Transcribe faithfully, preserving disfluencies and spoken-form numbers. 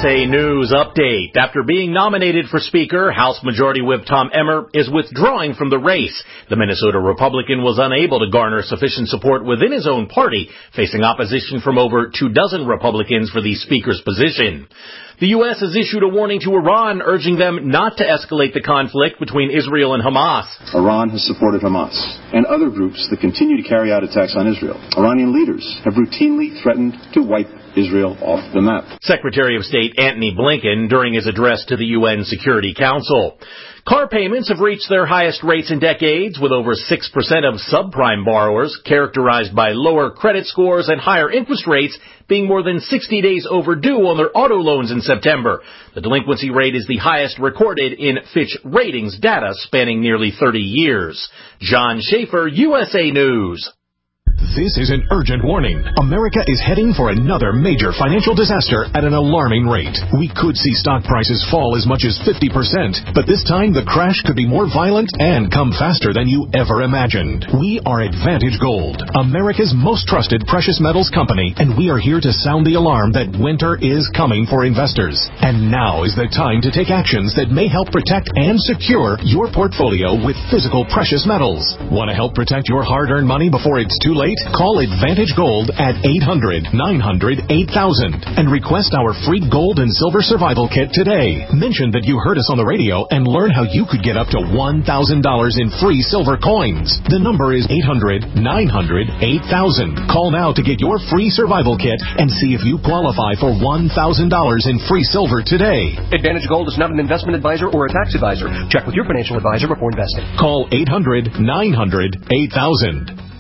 A News Update. After being nominated for Speaker, House Majority Whip Tom Emmer is withdrawing from the race. The Minnesota Republican was unable to garner sufficient support within his own party, facing opposition from over two dozen Republicans for the Speaker's position. The U S has issued a warning to Iran, urging them not to escalate the conflict between Israel and Hamas. Iran has supported Hamas and other groups that continue to carry out attacks on Israel. Iranian leaders have routinely threatened to wipe Israel off the map. Secretary of State Antony Blinken during his address to the U N Security Council. Car payments have reached their highest rates in decades, with over six percent of subprime borrowers, characterized by lower credit scores and higher interest rates, being more than sixty days overdue on their auto loans in September. The delinquency rate is the highest recorded in Fitch Ratings data spanning nearly thirty years. John Schaefer, U S A News. This is an urgent warning. America is heading for another major financial disaster at an alarming rate. We could see stock prices fall as much as fifty percent, but this time the crash could be more violent and come faster than you ever imagined. We are Advantage Gold, America's most trusted precious metals company, and we are here to sound the alarm that winter is coming for investors. And now is the time to take actions that may help protect and secure your portfolio with physical precious metals. Want to help protect your hard-earned money before it's too late? Call Advantage Gold at eight hundred, nine hundred, eight thousand and request our free gold and silver survival kit today. Mention that you heard us on the radio and learn how you could get up to one thousand dollars in free silver coins. The number is eight hundred, nine hundred, eight thousand. Call now to get your free survival kit and see if you qualify for one thousand dollars in free silver today. Advantage Gold is not an investment advisor or a tax advisor. Check with your financial advisor before investing. Call eight hundred, nine hundred, eight thousand.